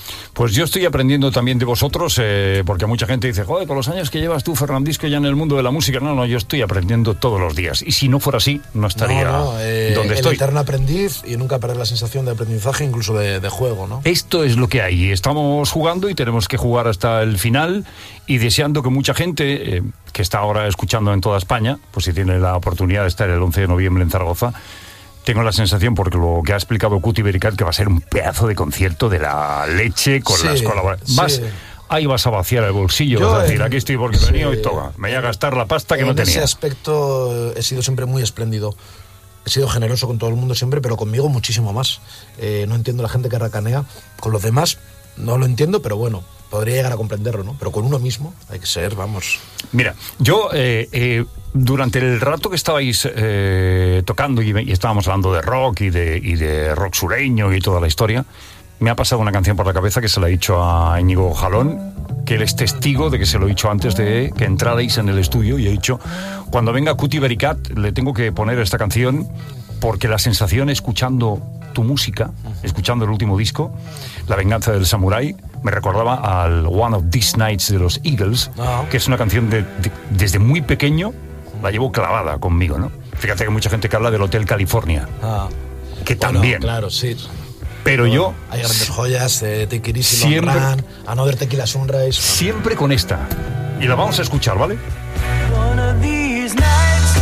Pues yo estoy aprendiendo también de vosotros, porque mucha gente dice, joder, con los años que llevas tú, Fernandisco, ya en el mundo de la música. No, yo estoy aprendiendo todos los días. Y si no fuera así, no estaría donde estoy. El eterno aprendiz y nunca perder la sensación de aprendizaje, incluso de juego, ¿no? Esto es lo que hay. Estamos jugando y tenemos que jugar hasta el final, y deseando que mucha gente que está ahora escuchando en toda España, pues si tiene la oportunidad de estar el 11 de noviembre en Zaragoza, tengo la sensación, porque lo que ha explicado Cuti Bericat, que va a ser un pedazo de concierto de la leche con las colaboraciones. Ahí vas a vaciar el bolsillo, vas a decir, aquí estoy porque he venido y toma, me voy a gastar la pasta que no tenía. En ese aspecto he sido siempre muy espléndido. He sido generoso con todo el mundo siempre, pero conmigo muchísimo más. No entiendo la gente que racanea. Con los demás no lo entiendo, pero bueno, podría llegar a comprenderlo, ¿no? Pero con uno mismo hay que ser, vamos... Mira, yo... durante el rato que estabais tocando y estábamos hablando de rock y de rock sureño y toda la historia, me ha pasado una canción por la cabeza que se la he dicho a Íñigo Jalón, que él es testigo de que se lo he dicho antes de que entrarais en el estudio, y he dicho, cuando venga Cuti Bericat le tengo que poner esta canción, porque la sensación escuchando tu música, escuchando el último disco, La venganza del samurái, me recordaba al One of These Nights de los Eagles, que es una canción desde muy pequeño la llevo clavada conmigo, ¿no? Fíjate que hay mucha gente que habla del Hotel California, que también. Claro, sí. Pero yo... Hay grandes joyas, Take It Easy, Long Run, Another Tequila Sunrise... Siempre con esta. Y la vamos a escuchar, ¿vale? One of these nights,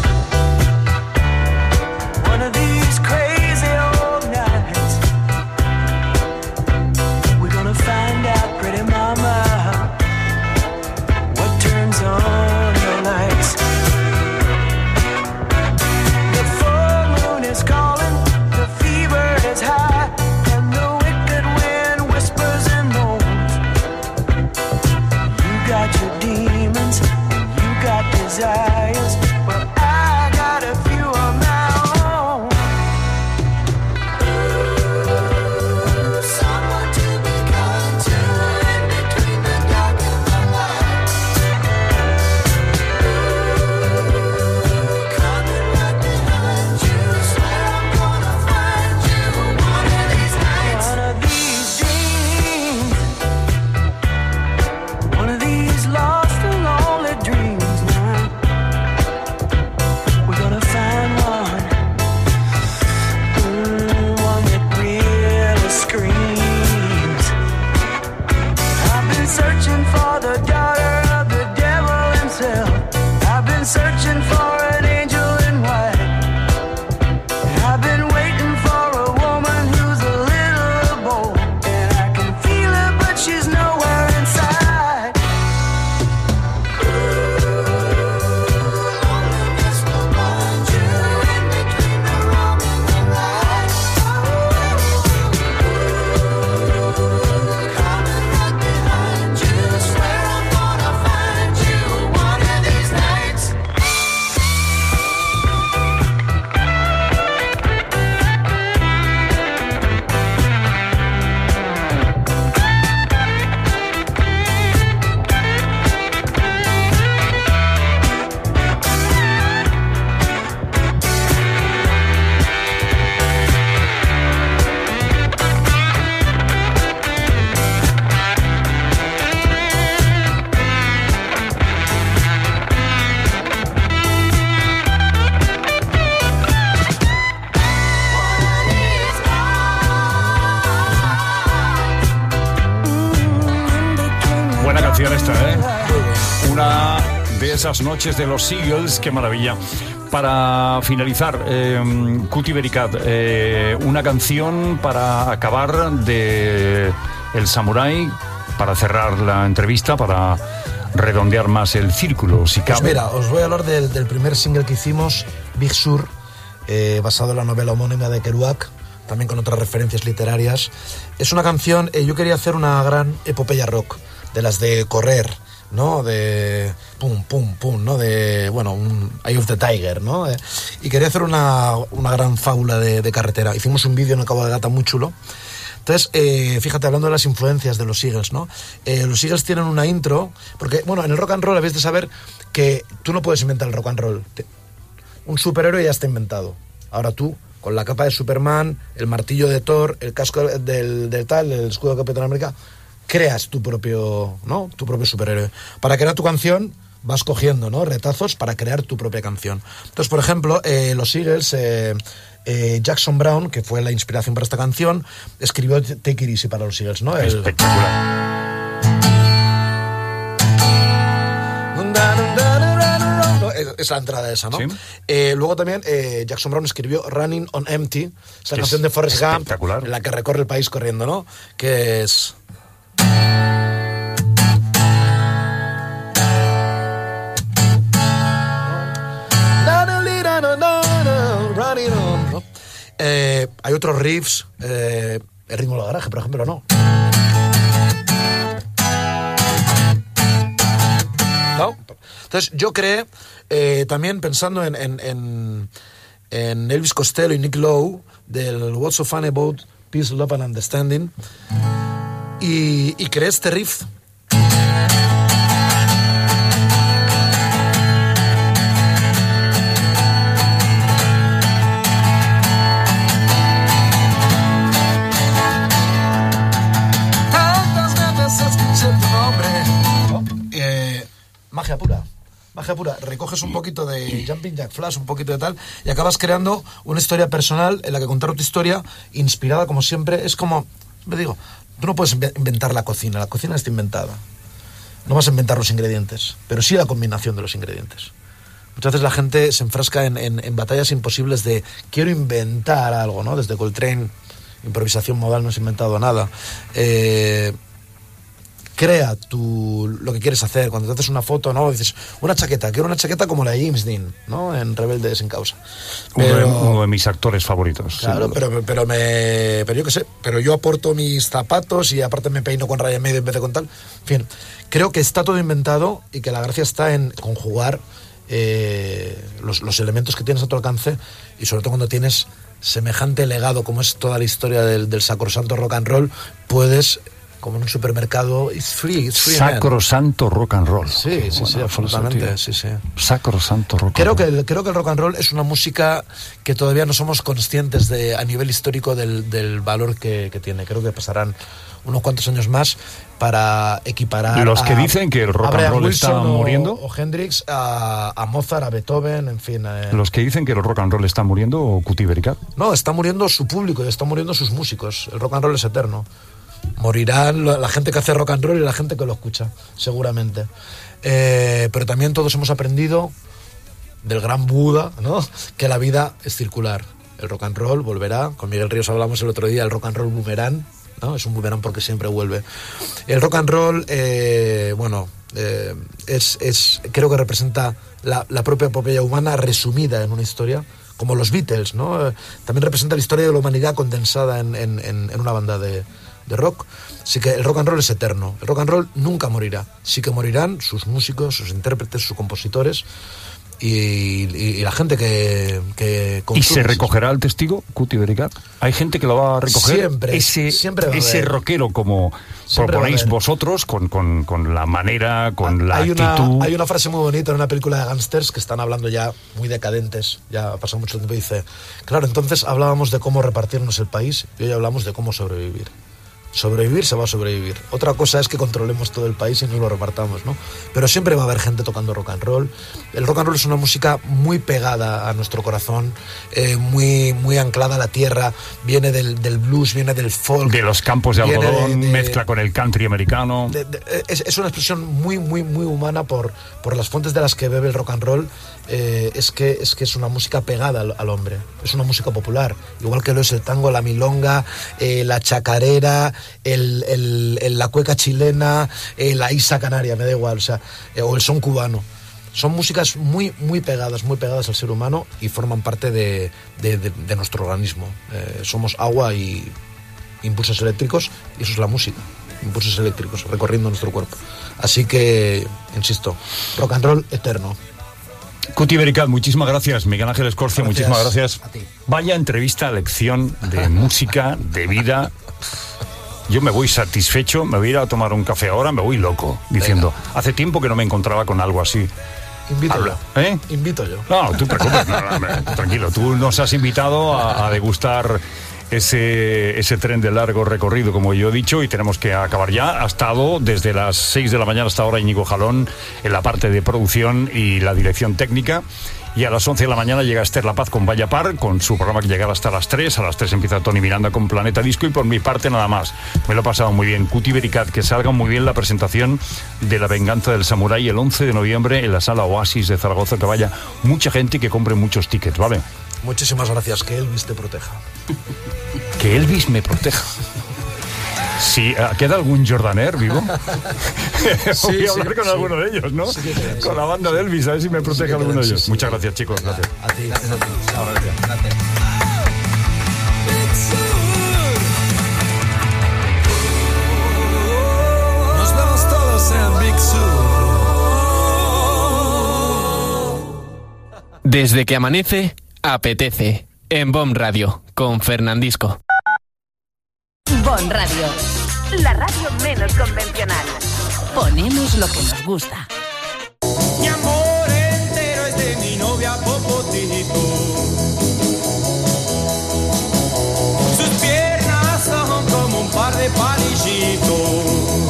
one of these crazy old nights, we're gonna find out, pretty mama, what turns on the lights. The full moon is calling, the fever is high, and the wicked wind whispers and moans. You got your demons, and you got desires, but I got a few of my own. Ooh, someone to be kind to in between the dark and the light. Ooh, coming right behind you, swear I'm gonna find you one of these nights. One of these dreams, one of these lost and lonely dreams now. We're gonna find one, one that really screams. I've been searching for the daughter of the devil himself. I've been searching for an angel in white. I've been waiting for a woman who's a little bold, and I can feel her, but she's nowhere inside. Loneliness will find you in between the wrong and the right. Coming right behind you, swear I'm gonna find you one of these nights. Buena canción esta, ¿eh? Una de esas noches de los Eagles, qué maravilla. Para finalizar, Cuti Bericat, una canción para acabar de El Samurái, para cerrar la entrevista, para redondear más el círculo, si cabe. Pues mira, os voy a hablar del primer single que hicimos, Big Sur, basado en la novela homónima de Kerouac, también con otras referencias literarias. Es una canción, yo quería hacer una gran epopeya rock, de las de correr, ¿no? De pum, pum, pum, ¿no? De, bueno, un Eye of the Tiger, ¿no? Y quería hacer una gran fábula de carretera. Hicimos un vídeo en el Cabo de Gata muy chulo. Entonces, fíjate, hablando de las influencias de los Eagles, ¿no? Los Eagles tienen una intro, porque, bueno, en el rock and roll habéis de saber que tú no puedes inventar el rock and roll. Un superhéroe ya está inventado. Ahora tú con la capa de Superman, el martillo de Thor, el casco del el escudo de Capitán América, creas tu propio superhéroe. Para crear tu canción vas cogiendo, ¿no?, retazos para crear tu propia canción. Entonces, por ejemplo, los Eagles, Jackson Browne, que fue la inspiración para esta canción, escribió Take It Easy para los Eagles, ¿no? Espectacular. Es la entrada esa, ¿no? ¿Sí? Luego también Jackson Browne escribió Running on Empty, esa canción de Forrest Gump, en la que recorre el país corriendo, ¿no? Que es... hay otros riffs, el ritmo del garaje, por ejemplo, ¿no? ¿No? Entonces yo creé, también pensando en Elvis Costello y Nick Lowe, del What's So Funny About Peace, Love and Understanding, y creé este riff. Magia pura, recoges un poquito de Jumping Jack Flash, un poquito de tal, y acabas creando una historia personal en la que contar tu historia inspirada, como siempre. Es como, me digo, tú no puedes inventar la cocina está inventada. No vas a inventar los ingredientes, pero sí la combinación de los ingredientes. Muchas veces la gente se enfrasca en batallas imposibles de quiero inventar algo, ¿no? Desde Coltrane, improvisación modal, no has inventado nada. Crea lo que quieres hacer. Cuando te haces una foto, ¿no? Dices, quiero una chaqueta como la de James Dean, ¿no? En Rebelde sin causa. Uno de mis actores favoritos. Claro, pero yo qué sé, pero yo aporto mis zapatos y aparte me peino con raya medio en vez de con tal. En fin, creo que está todo inventado y que la gracia está en conjugar los elementos que tienes a tu alcance, y sobre todo cuando tienes semejante legado como es toda la historia del sacrosanto rock and roll, puedes... como en un supermercado, it's free Sacrosanto rock and roll. Sí, absolutamente, sí. Sacrosanto rock and roll. Creo que el rock and roll es una música que todavía no somos conscientes a nivel histórico del valor que tiene. Creo que pasarán unos cuantos años más para equiparar los que dicen que el rock and roll está muriendo, o Hendrix, a Mozart, a Beethoven, en fin. Los que dicen que el rock and roll está muriendo, o Cuti Bericat. No, está muriendo su público y está muriendo sus músicos. El rock and roll es eterno. Morirán la gente que hace rock and roll y la gente que lo escucha, seguramente. Pero también todos hemos aprendido del gran Buda, ¿no?, que la vida es circular. El rock and roll volverá. Con Miguel Ríos hablamos el otro día, el rock and roll boomerang, ¿no? Es un boomerang porque siempre vuelve. El rock and roll, creo que representa la propia epopeya humana resumida en una historia, como los Beatles, ¿no? También representa la historia de la humanidad condensada en una banda de rock. Así que el rock and roll es eterno. El rock and roll nunca morirá. Sí que morirán sus músicos, sus intérpretes, sus compositores y la gente que ¿Y se recogerá el testigo, Cuti Bericat? ¿Hay gente que lo va a recoger? Siempre va a ese haber. Rockero, como proponéis vosotros, con la manera, con la actitud. Hay una frase muy bonita en una película de gángsters que están hablando ya muy decadentes, ya ha pasado mucho tiempo, y dice, claro, entonces hablábamos de cómo repartirnos el país y hoy hablamos de cómo sobrevivir. Sobrevivir se va a sobrevivir. Otra cosa es que controlemos todo el país y nos lo repartamos, ¿no? Pero siempre va a haber gente tocando rock and roll. El rock and roll es una música muy pegada a nuestro corazón, muy anclada a la tierra. Viene del blues, viene del folk. De los campos de algodón, mezcla con el country americano. Es una expresión muy humana por las fuentes de las que bebe el rock and roll. Es que es una música pegada al hombre. Es una música popular, igual que lo es el tango, la milonga, la chacarera, la cueca chilena, la isa canaria, me da igual, o el son cubano. Son músicas muy pegadas al ser humano y forman parte de nuestro organismo. Somos agua y impulsos eléctricos, y eso es la música. Impulsos eléctricos recorriendo nuestro cuerpo. Así que, insisto, rock and roll eterno. Cuti Bericat, muchísimas gracias. Miguel Ángel Escorcio, muchísimas gracias. A ti. Vaya entrevista, lección de música, de vida. Yo me voy satisfecho, me voy a ir a tomar un café ahora, me voy loco, diciendo, hace tiempo que no me encontraba con algo así. Invito yo. ¿Eh? Invito yo. No, tú preocupes, no, hombre, tranquilo. Tú nos has invitado a degustar ese tren de largo recorrido, como yo he dicho, y tenemos que acabar ya. Ha estado desde las 6 de la mañana hasta ahora Íñigo Jalón en la parte de producción y la dirección técnica. Y a las 11 de la mañana llega Esther La Paz con Vaya Par, con su programa que llegará hasta las 3. A las 3 empieza Tony Miranda con Planeta Disco y por mi parte nada más. Me lo he pasado muy bien. Cuti Bericat, que salga muy bien la presentación de La Venganza del Samurái el 11 de noviembre en la Sala Oasis de Zaragoza, que vaya mucha gente y que compre muchos tickets, ¿vale? Muchísimas gracias. Que Elvis te proteja. Que Elvis me proteja. Sí, ¿queda algún Jordaner vivo? Voy a hablar con alguno de ellos, ¿no? Sí, con la banda de Elvis, a ver si me protege alguno de ellos. Muchas gracias, chicos. Gracias. A ti. Gracias. Nos vemos todos en Big Sur. Desde que amanece, apetece. En BOM Radio, con Fernandisco. BOM Radio, la radio menos convencional. Ponemos lo que nos gusta. Mi amor entero es de mi novia Popotito. Sus piernas son como un par de palillitos.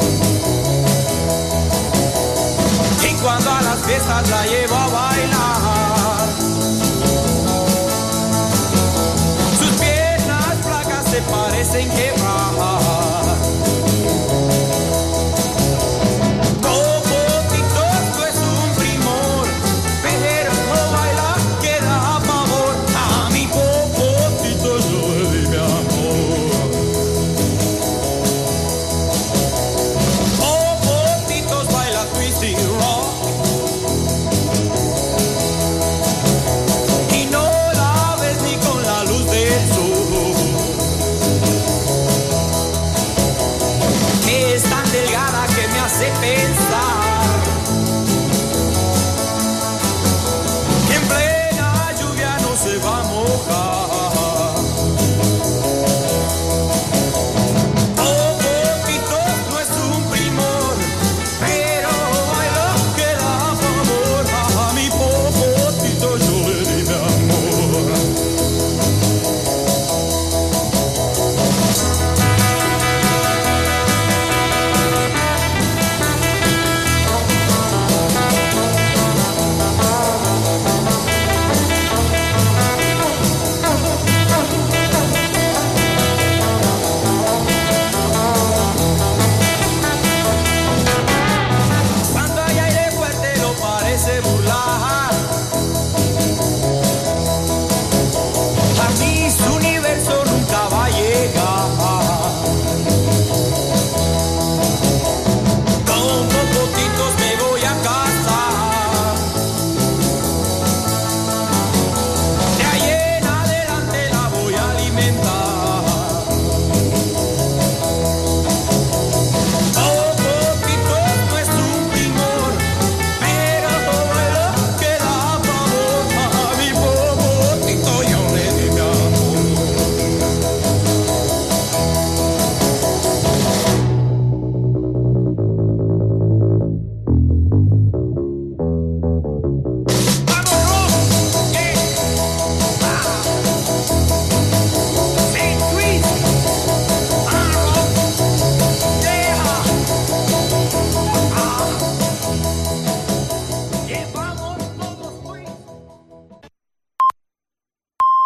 Y cuando a las fiestas la llevo a bailar, sus piernas flacas se parecen que